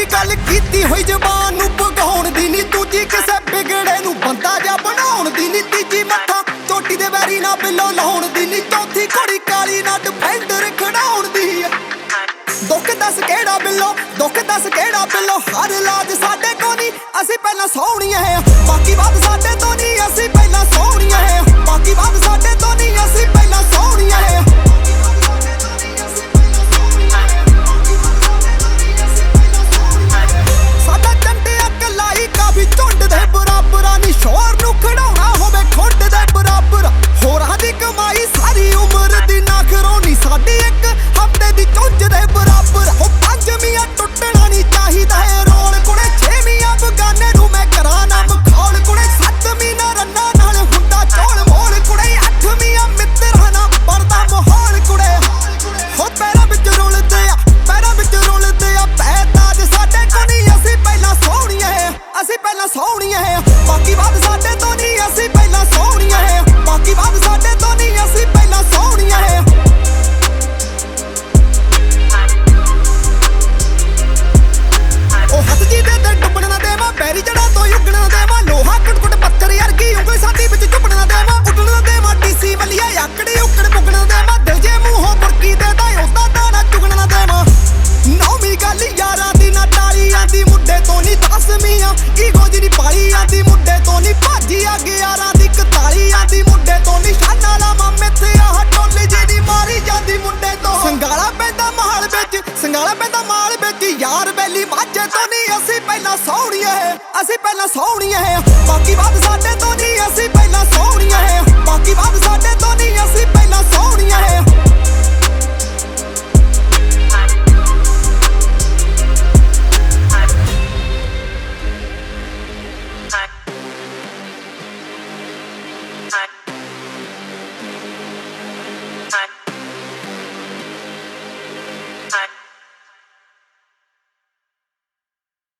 गल कीती होई जबान नूं भगाउण दी नी, दूजी किसे बिगड़े नूं बंदा जा बनाउण दी नी, तीजी मत्था चोटी दे वैरी ना बिल्लो लाउण दी नी, चौथी घोड़ी काली ना डिफेंडर खड़ाउण दी। दुख दस केड़ा बिल्लो, दुख दस केड़ा बिल्लो, हर लाज साडे को नी, असीं पहलां सोहणियां है, बाकी बात साडे तो नी, असीं पहलां सोहणियां है, बाकी बात साडे तो नी, असीं पहलां सोहणियां है। साडा चंडिया कलाई काफी झुंड दे बराबर नी, शोर नूं खड़ाउणा होवे खुंड दे बराबर, होरां दी कमाई सारी उमर दी ना खरोनी, साडी एक हफ्ते दी चुंझ दे बराबर। हो पंजवीं टुटना नी चाहिदा है रोल कुड़े, छेवीं बगाने नूं मैं करां ना मखौल कुड़े, सत्तवीं ना रन्ना नाल हुंदा चोल मोल कुड़े, अठवीं मित्तरां ना बनदा माहौल कुड़े। हो पैरां विच रुलदे आ, पैरां विच रुलदे आ पै ताज साडे को नी, असीं पहलां सोहणियां है, असीं पहलां सोहणियां है, बाकी बात साडे तो नी, असीं पहलां सोहणियां है, बाकी बात साडे तो नी, असीं पहलां सोहणियां है। हथ जी दे डुबण ना देवां, पैरी जड़ा तो उगण ना देवां, लोहा कुट पत्थर अर्गी ਉਂਗਲ साडी विच चुभण ना देवां, उडण ना देवां डीसी वलिया आकड़ी उकड़ पुगण ना देवां, दिल जे मूंहों बुरकी देदा उदा दाना चुगण ना देवां। नौवीं गल यारां दी ना टाली आंदी मुंडे तो नी, 10ਵੀਂ ईगो दी नी पाली आंदी मुंडे तो नी, भाजी आ 11 दी 41 आंदी मुंडे तो नी, शाना लावां मिੱਥੇ आह टोली जी दी मारी जांदी मुंडे तो। संगाला पैंदा महल विच, संगाला पैंदा माल विच, यार बैली माਝੇ तो नी, असीं पहलां सोहणियां है, असीं पहलां सोहणियां है, बाकी बात साडे तो नी, असीं